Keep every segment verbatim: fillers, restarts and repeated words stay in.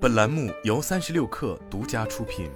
本栏目由三十六氪独家出品。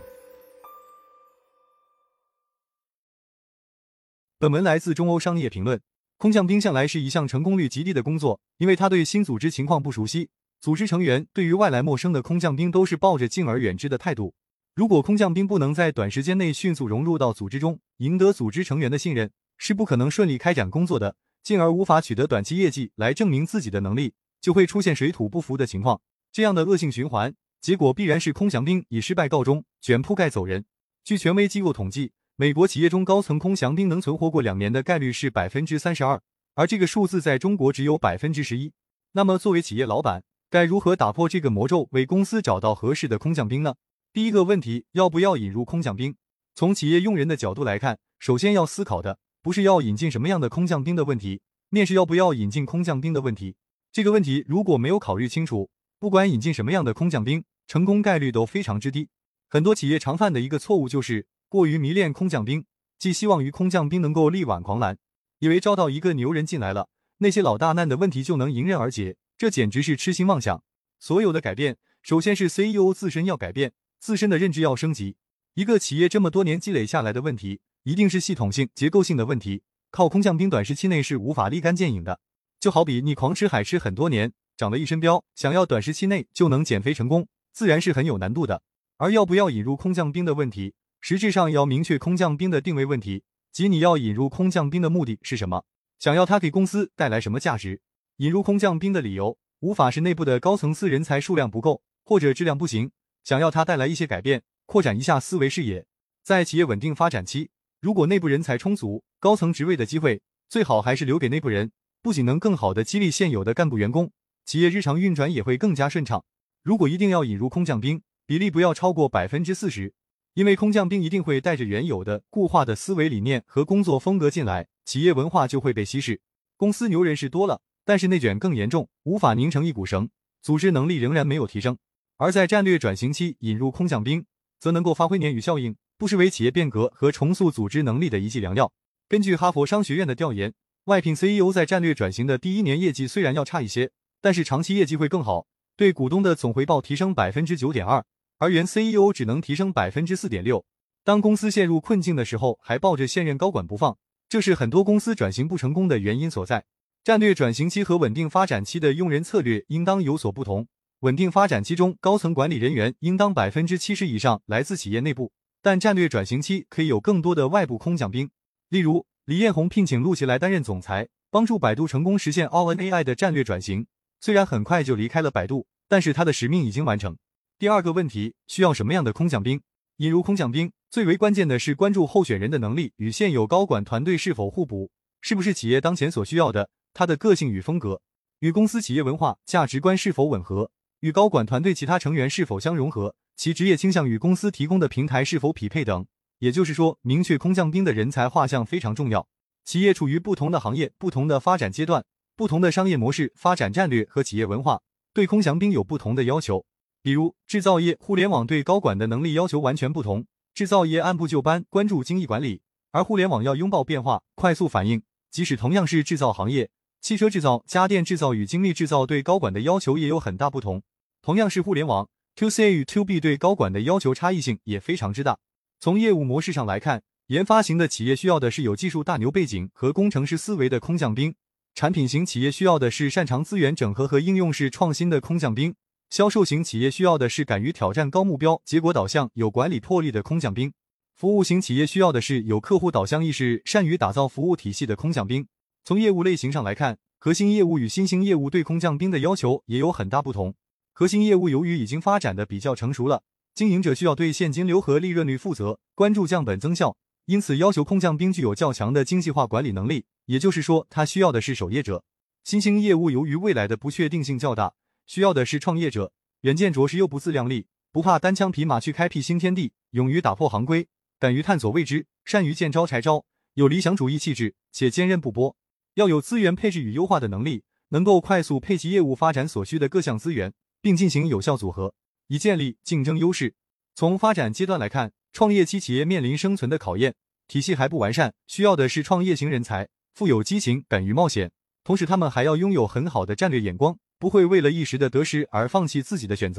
本文来自中欧商业评论。空降兵向来是一项成功率极低的工作，因为他对新组织情况不熟悉，组织成员对于外来陌生的空降兵都是抱着敬而远之的态度。如果空降兵不能在短时间内迅速融入到组织中，赢得组织成员的信任，是不可能顺利开展工作的，进而无法取得短期业绩来证明自己的能力，就会出现水土不服的情况。这样的恶性循环，结果必然是空降兵以失败告终，卷铺盖走人。据权威机构统计，美国企业中高层空降兵能存活过两年的概率是 百分之三十二， 而这个数字在中国只有 百分之十一。 那么作为企业老板，该如何打破这个魔咒，为公司找到合适的空降兵呢？第一个问题，要不要引入空降兵？从企业用人的角度来看，首先要思考的不是要引进什么样的空降兵的问题，面试要不要引进空降兵的问题。这个问题如果没有考虑清楚，不管引进什么样的空降兵，成功概率都非常之低。很多企业常犯的一个错误就是过于迷恋空降兵，寄希望于空降兵能够力挽狂澜，以为招到一个牛人进来了，那些老大难的问题就能迎刃而解，这简直是痴心妄想。所有的改变，首先是 C E O 自身要改变，自身的认知要升级。一个企业这么多年积累下来的问题，一定是系统性、结构性的问题，靠空降兵短时期内是无法立竿见影的。就好比你狂吃海吃很多年，长了一身膘，想要短时期内就能减肥成功，自然是很有难度的。而要不要引入空降兵的问题，实质上要明确空降兵的定位问题，即你要引入空降兵的目的是什么，想要他给公司带来什么价值。引入空降兵的理由，无法是内部的高层次人才数量不够，或者质量不行，想要他带来一些改变，扩展一下思维视野。在企业稳定发展期，如果内部人才充足，高层职位的机会最好还是留给内部人，不仅能更好的激励现有的干部员工，企业日常运转也会更加顺畅。如果一定要引入空降兵，比例不要超过 百分之四十， 因为空降兵一定会带着原有的固化的思维理念和工作风格进来，企业文化就会被稀释。公司牛人是多了，但是内卷更严重，无法拧成一股绳，组织能力仍然没有提升。而在战略转型期引入空降兵，则能够发挥鲶鱼效应，不失为企业变革和重塑组织能力的一剂良药。根据哈佛商学院的调研，外聘 C E O 在战略转型的第一年业绩虽然要差一些，但是长期业绩会更好，对股东的总回报提升 百分之九点二， 而原 C E O 只能提升 百分之四点六。 当公司陷入困境的时候，还抱着现任高管不放，这是很多公司转型不成功的原因所在。战略转型期和稳定发展期的用人策略应当有所不同。稳定发展期中，高层管理人员应当 百分之七十 以上来自企业内部，但战略转型期可以有更多的外部空降兵。例如，李彦宏聘请陆琪来担任总裁，帮助百度成功实现 All N A I 的战略转型。虽然很快就离开了百度，但是他的使命已经完成。第二个问题，需要什么样的空降兵？引入空降兵，最为关键的是关注候选人的能力与现有高管团队是否互补，是不是企业当前所需要的，他的个性与风格，与公司企业文化、价值观是否吻合，与高管团队其他成员是否相融合，其职业倾向与公司提供的平台是否匹配等。也就是说，明确空降兵的人才画像非常重要。企业处于不同的行业、不同的发展阶段、不同的商业模式、发展战略和企业文化，对空降兵有不同的要求。比如制造业、互联网对高管的能力要求完全不同，制造业按部就班，关注精益管理，而互联网要拥抱变化，快速反应。即使同样是制造行业，汽车制造、家电制造与精密制造对高管的要求也有很大不同。同样是互联网， To C 与 To B 对高管的要求差异性也非常之大。从业务模式上来看，研发型的企业需要的是有技术大牛背景和工程师思维的空降兵，产品型企业需要的是擅长资源整合和应用式创新的空降兵，销售型企业需要的是敢于挑战高目标、结果导向、有管理魄力的空降兵，服务型企业需要的是有客户导向意识、善于打造服务体系的空降兵。从业务类型上来看，核心业务与新兴业务对空降兵的要求也有很大不同。核心业务由于已经发展的比较成熟了，经营者需要对现金流和利润率负责，关注降本增效，因此要求空降兵具有较强的精细化管理能力，也就是说他需要的是守业者。新兴业务由于未来的不确定性较大，需要的是创业者，远见卓识又不自量力，不怕单枪匹马去开辟新天地，勇于打破行规，敢于探索未知，善于见招拆招，有理想主义气质，且坚韧不拔。要有资源配置与优化的能力，能够快速配齐业务发展所需的各项资源，并进行有效组合，以建立竞争优势。从发展阶段来看，创业期企业面临生存的考验，体系还不完善，需要的是创业型人才，富有激情，敢于冒险，同时他们还要拥有很好的战略眼光，不会为了一时的得失而放弃自己的选择。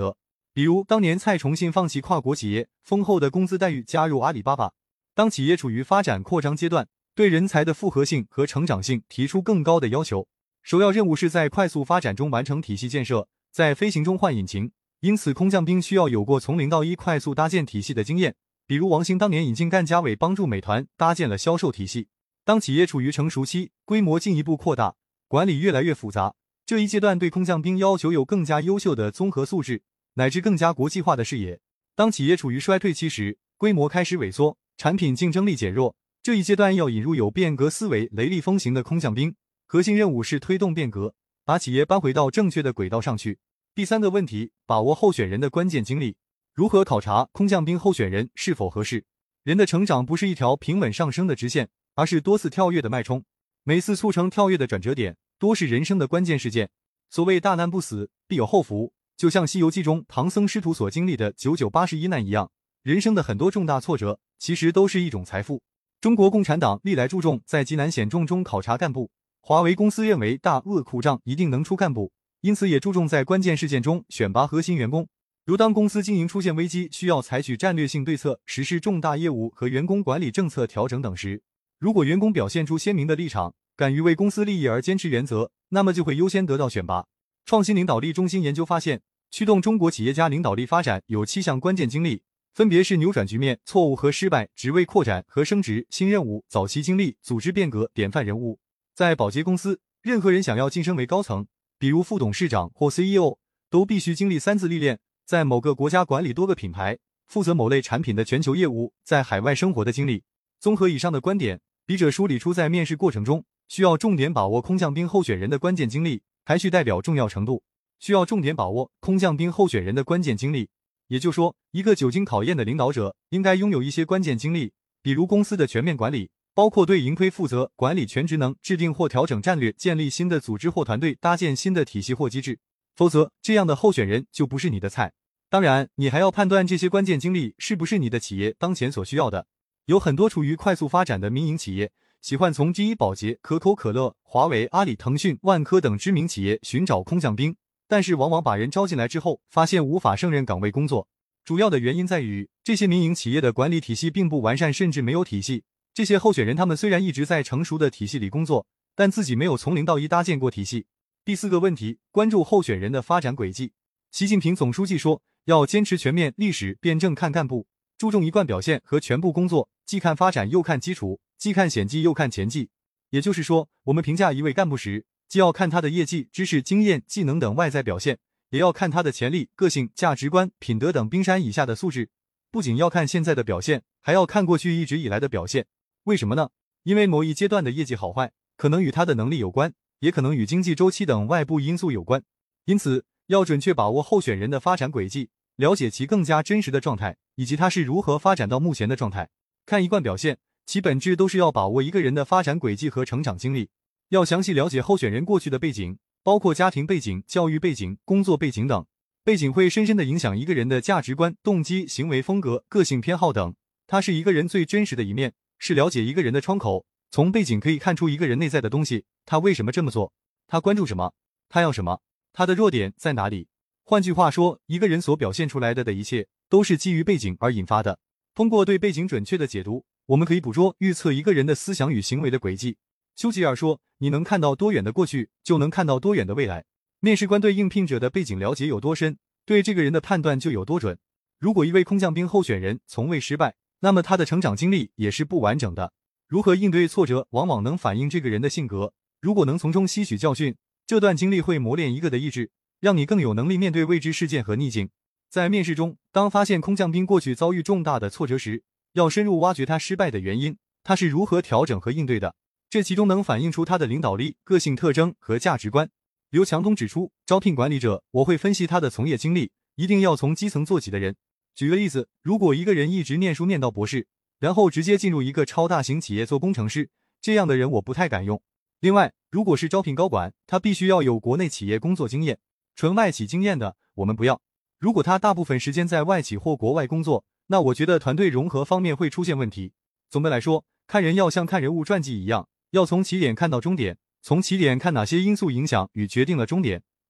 比如当年蔡崇信放弃跨国企业丰厚的工资待遇，加入阿里巴巴。当企业处于发展扩张阶段，对人才的复合性和成长性提出更高的要求，首要任务是在快速发展中完成体系建设，在飞行中换引擎。因此空降兵需要有过从零到一快速搭建体系的经验，比如王兴当年引进干家伟帮助美团搭建了销售体系。当企业处于成熟期，规模进一步扩大，管理越来越复杂，这一阶段对空降兵要求有更加优秀的综合素质，乃至更加国际化的视野。当企业处于衰退期时，规模开始萎缩，产品竞争力减弱，这一阶段要引入有变革思维、雷厉风行的空降兵，核心任务是推动变革，把企业搬回到正确的轨道上去。第三个问题，把握候选人的关键经历。如何考察空降兵候选人是否合适？人的成长不是一条平稳上升的直线，而是多次跳跃的脉冲。每次促成跳跃的转折点，多是人生的关键事件。所谓大难不死，必有后福，就像《西游记》中唐僧师徒所经历的九九八十一难一样，人生的很多重大挫折，其实都是一种财富。中国共产党历来注重在极难险重中考察干部，华为公司认为大恶苦仗一定能出干部，因此也注重在关键事件中选拔核心员工。如当公司经营出现危机，需要采取战略性对策，实施重大业务和员工管理政策调整等时，如果员工表现出鲜明的立场，敢于为公司利益而坚持原则，那么就会优先得到选拔。创新领导力中心研究发现，驱动中国企业家领导力发展有七项关键经历，分别是扭转局面、错误和失败、职位扩展和升职、新任务、早期经历、组织变革、典范人物。在宝洁公司，任何人想要晋升为高层，比如副董事长或 C E O， 都必须经历三次历练，在某个国家管理多个品牌，负责某类产品的全球业务，在海外生活的经历。综合以上的观点，笔者梳理出在面试过程中需要重点把握空降兵候选人的关键经历，排序代表重要程度。需要重点把握空降兵候选人的关键经历，也就是说，一个久经考验的领导者应该拥有一些关键经历，比如公司的全面管理，包括对盈亏负责、管理全职能、制定或调整战略、建立新的组织或团队、搭建新的体系或机制。否则，这样的候选人就不是你的菜。当然，你还要判断这些关键经历是不是你的企业当前所需要的。有很多处于快速发展的民营企业，喜欢从第一宝洁、可口可乐、华为、阿里、腾讯、万科等知名企业寻找空降兵，但是往往把人招进来之后，发现无法胜任岗位工作。主要的原因在于，这些民营企业的管理体系并不完善，甚至没有体系。这些候选人他们虽然一直在成熟的体系里工作，但自己没有从零到一搭建过体系。第四个问题，关注候选人的发展轨迹。习近平总书记说，要坚持全面历史辩证看干部，注重一贯表现和全部工作，既看发展又看基础，既看显绩又看前绩。也就是说，我们评价一位干部时，既要看他的业绩、知识、经验、技能等外在表现，也要看他的潜力、个性、价值观、品德等冰山以下的素质。不仅要看现在的表现，还要看过去一直以来的表现。为什么呢？因为某一阶段的业绩好坏，可能与他的能力有关，也可能与经济周期等外部因素有关。因此，要准确把握候选人的发展轨迹，了解其更加真实的状态，以及他是如何发展到目前的状态。看一贯表现，其本质都是要把握一个人的发展轨迹和成长经历。要详细了解候选人过去的背景，包括家庭背景、教育背景、工作背景等。背景会深深地影响一个人的价值观、动机、行为风格、个性偏好等。它是一个人最真实的一面，是了解一个人的窗口。从背景可以看出一个人内在的东西，他为什么这么做，他关注什么，他要什么，他的弱点在哪里。换句话说，一个人所表现出来的的一切，都是基于背景而引发的。通过对背景准确的解读，我们可以捕捉、预测一个人的思想与行为的轨迹。丘吉尔说，你能看到多远的过去，就能看到多远的未来。面试官对应聘者的背景了解有多深，对这个人的判断就有多准。如果一位空降兵候选人从未失败，那么他的成长经历也是不完整的。如何应对挫折，往往能反映这个人的性格。如果能从中吸取教训，这段经历会磨练一个的意志，让你更有能力面对未知事件和逆境。在面试中，当发现空降兵过去遭遇重大的挫折时，要深入挖掘他失败的原因，他是如何调整和应对的。这其中能反映出他的领导力、个性特征和价值观。刘强东指出，招聘管理者，我会分析他的从业经历，一定要从基层做起的人。举个例子，如果一个人一直念书念到博士，然后直接进入一个超大型企业做工程师，这样的人我不太敢用。另外，如果是招聘高管，他必须要有国内企业工作经验，纯外企经验的我们不要。如果他大部分时间在外企或国外工作，那我觉得团队融合方面会出现问题。总的来说，看人要像看人物传记一样，要从起点看到终点，从起点看哪些因素影响与决定了终点，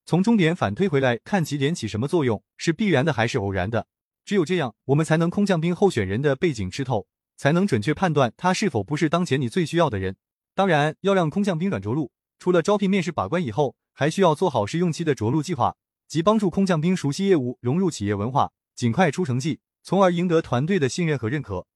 从终点反推回来看起点起什么作用，是必然的还是偶然的？只有这样，我们才能空降兵候选人的背景吃透，才能准确判断他是否不是当前你最需要的人。当然，要让空降兵软着陆，除了招聘面试把关以后，还需要做好试用期的着陆计划，即帮助空降兵熟悉业务，融入企业文化，尽快出成绩，从而赢得团队的信任和认可。